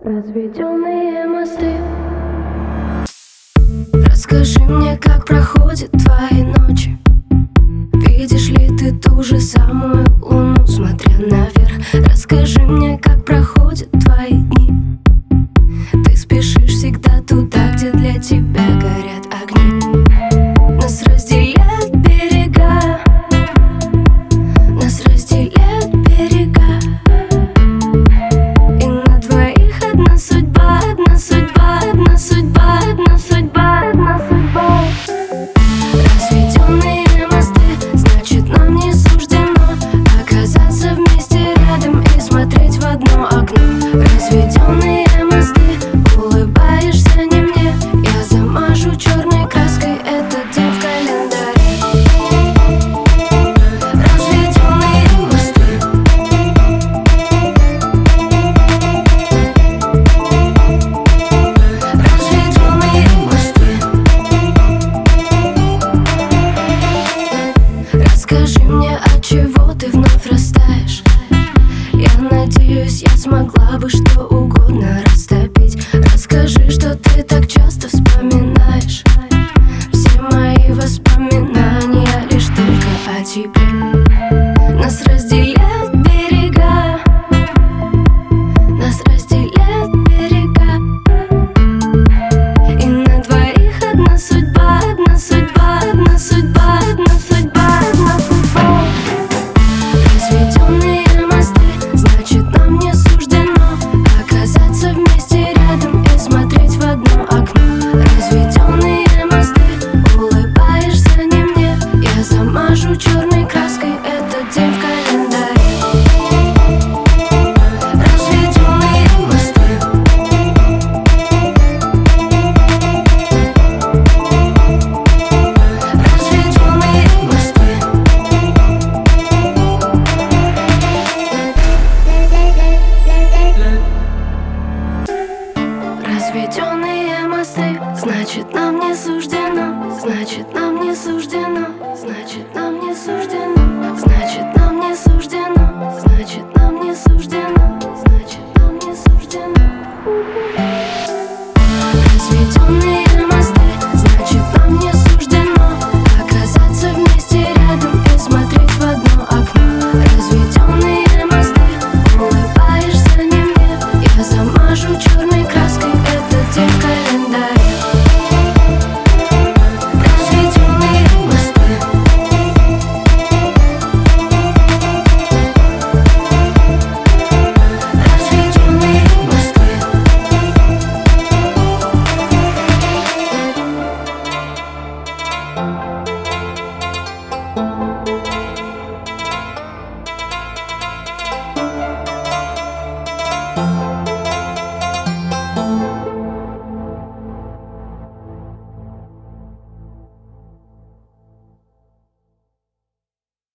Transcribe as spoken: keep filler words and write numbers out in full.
Разведенные мосты. Расскажи мне, как проходят твои ночи. Видишь ли ты ту же самую луну, смотря наверх? Расскажи мне, как проходят твои дни. Ты спешишь всегда туда, где для тебя горят огни. Нас разделяют берега, нас разделяют берега. И на двоих одна судьба, одна судьба, одна судьба, одна судьба, одна судьба. Разведенные мосты, значит, нам не суждено оказаться вместе рядом и смотреть в одно окно. Разведенные мосты, улыбаешься не мне, я замажу черной краской этот день в календаре. Разведенные мосты. Разведенные мосты. Расскажи мне, от чего ты вновь растаешь. Я надеюсь, я смогла бы что угодно растопить. Расскажи, что ты так часто вспоминаешь. Все мои воспоминания лишь только о тебе. Нас разделяют берега, нас разделяют берега. И на двоих одна судьба, одна судьба, одна судьба, одна судьба, одна судьба. Разведенные мосты, значит, нам не суждено оказаться вместе рядом и смотреть в одно окно. Разведенные мосты, улыбаешься не мне, я замажу черной краской этот день в календаре. Разведенные мосты. Разведенные мосты. Разведенные мосты, значит, нам не суждено, значит, нам не суждено, значит, нам не суждено, значит, нам не суждено, значит, нам не суждено, значит, нам не суждено. Разведенные мосты, значит, нам не суждено оказаться вместе рядом и смотреть в одно окно. Разведенные мосты, улыбаешься не мне, я замажу черной краской этот день в календаре. Разведенные мосты. Разведенные мосты.